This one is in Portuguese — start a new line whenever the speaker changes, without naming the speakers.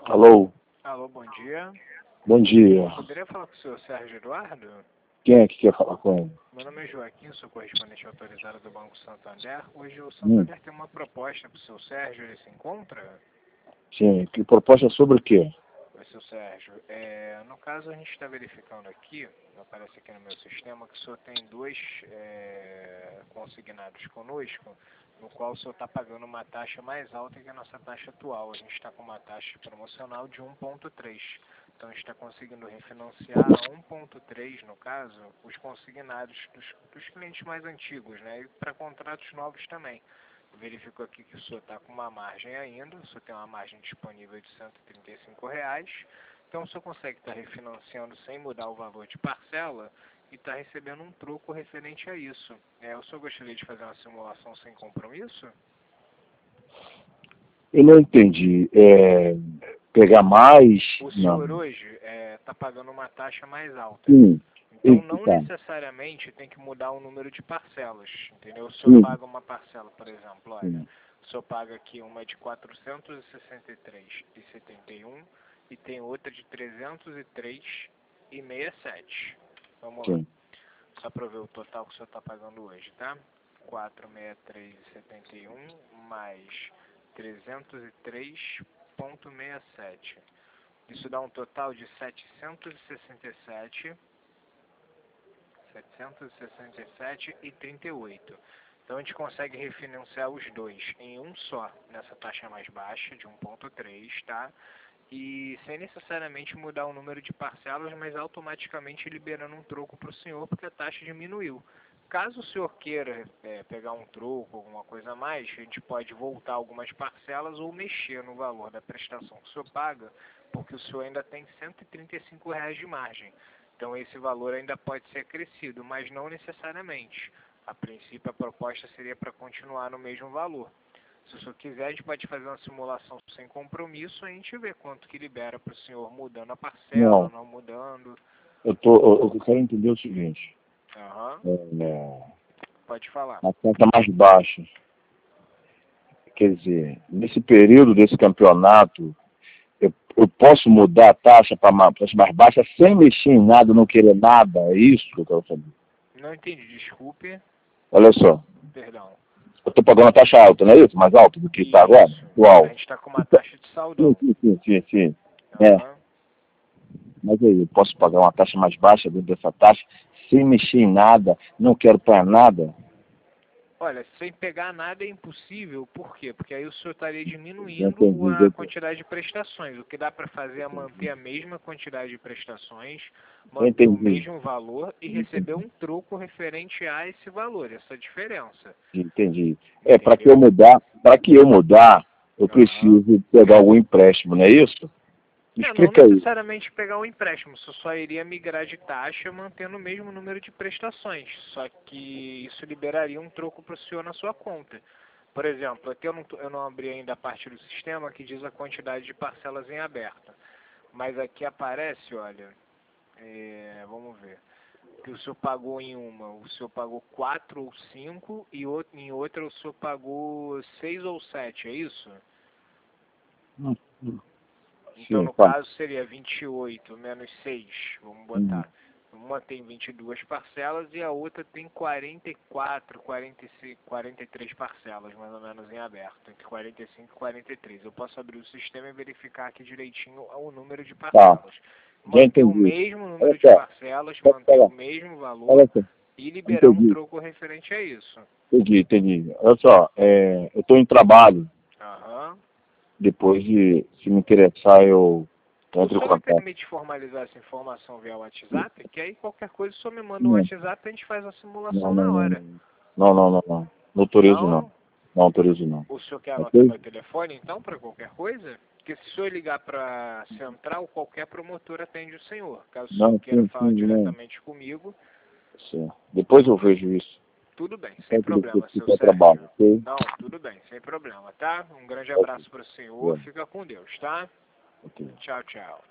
Alô,
Alô, bom dia.
bom dia.
Poderia falar com o senhor Sérgio Eduardo?
Quem é que quer falar com ele?
Meu nome é Joaquim, sou correspondente autorizado do Banco Santander. Hoje o
Hum,
Santander tem uma proposta para o seu Sérgio, ele se encontra?
sim, que proposta sobre o quê?
Oi, seu Sérgio. No caso, a gente está verificando aqui, aparece aqui no meu sistema, que o senhor tem dois consignados conosco, no qual o senhor está pagando uma taxa mais alta que a nossa taxa atual. A gente está com uma taxa promocional de 1,3. Então, a gente está conseguindo refinanciar a 1,3, no caso, os consignados dos clientes mais antigos, né? E para contratos novos também. Verificou aqui que o senhor está com uma margem ainda, o senhor tem uma margem disponível de R$ 135, então o senhor consegue estar refinanciando sem mudar o valor de parcela e está recebendo um troco referente a isso. O senhor gostaria de fazer uma simulação sem compromisso?
Eu não entendi. Pegar mais?
O
Não.
senhor hoje está pagando uma taxa mais alta.
Sim.
Então
Eita,
não
tá.
necessariamente tem que mudar o número de parcelas, entendeu? O senhor
Sim,
paga uma parcela, por exemplo, olha,
sim,
o senhor paga aqui uma de 463,71 e tem outra de 303,67. Vamos lá,
sim.
só para ver o total que o senhor está pagando hoje, tá? 463,71 mais 303,67. Isso dá um total de 767,38. Então a gente consegue refinanciar os dois em um só, nessa taxa mais baixa de 1,3, tá? E sem necessariamente mudar o número de parcelas, mas automaticamente liberando um troco para o senhor, porque a taxa diminuiu. Caso o senhor queira pegar um troco, alguma coisa a mais, a gente pode voltar algumas parcelas ou mexer no valor da prestação que o senhor paga, porque o senhor ainda tem R$ 135 de margem. Então esse valor ainda pode ser acrescido, mas não necessariamente. A princípio a proposta seria para continuar no mesmo valor. Se o senhor quiser, a gente pode fazer uma simulação sem compromisso, a gente vê quanto que libera para o senhor mudando a parcela,
Não,
não mudando.
eu quero entender o seguinte.
Aham,
É,
pode falar.
a conta mais baixa. Quer dizer, nesse período desse campeonato, eu posso mudar a taxa para mais baixa sem mexer em nada, não querer nada. É isso que eu quero saber.
Não entendi, desculpe,
Olha só.
perdão.
Eu estou pagando a taxa alta, não é isso? Mais alta do que está agora?
Isso, a
Atual.
gente está com uma taxa de
Sim,
saldão.
sim, sim, sim, sim. É,
Aham.
mas aí, eu posso pagar uma taxa mais baixa dentro dessa taxa, sem mexer em nada, não quero pagar nada?
Olha, sem pegar nada é impossível, por quê? Porque aí o senhor estaria
Já
diminuindo
entendi,
a quantidade de prestações. O que dá para fazer é manter a mesma quantidade de prestações,
já
manter o
entendi,
mesmo valor e
já
receber
entendi,
um troco referente a esse valor, essa diferença.
entendi.
Entendeu?
Para que eu mudar, eu
Aham.
preciso pegar algum empréstimo, não é isso? Me
Não
explica aí.
necessariamente pegar um empréstimo, você só iria migrar de taxa mantendo o mesmo número de prestações. Só que isso liberaria um troco para o senhor na sua conta. Por exemplo, aqui eu não abri ainda a parte do sistema que diz a quantidade de parcelas em aberto. Mas aqui aparece, olha, vamos ver, que o senhor pagou em uma, o senhor pagou 4 ou 5 e em outra o senhor pagou 6 ou 7, é isso?
Hum, hum.
Então,
Sim,
no
tá.
caso, seria 28 menos 6, vamos
Hum.
botar. Uma tem 22 parcelas e a outra tem 44, 45, 43 parcelas, mais ou menos, em aberto, entre 45 e 43. Eu posso abrir o sistema e verificar aqui direitinho o número de
Tá,
parcelas.
já
Manter o
entendi.
mesmo
Olha
número de
só,
parcelas,
posso
manter o
falar?
mesmo valor
Olha só,
e liberar um
entendi,
troco referente a isso.
entendi. Olha só, eu estou em trabalho.
Aham.
Depois de, se me interessar, eu
O
entro em
senhor me
contato.
permite formalizar essa informação via WhatsApp? Que aí qualquer coisa o senhor me manda um
Não,
WhatsApp e a gente faz a
não,
simulação
não,
na
não,
hora.
não. Não, não, não, não. Não autorizo, não.
Não?
Não autorizo, não.
O senhor quer anotar
Ok?
meu telefone então para qualquer coisa? Porque se o senhor ligar para central, qualquer promotor atende o senhor. Caso o senhor
Não,
queira
sim,
falar
sim, não.
diretamente comigo,
Certo. Depois eu vejo isso.
tudo bem, sem
Só que depois
problema, seu
fica trabalho,
Sérgio.
ok?
Não, tudo bem, sem problema, tá? Um grande
Ok.
abraço para o senhor,
Bom,
fica com Deus, tá?
ok.
Tchau, tchau.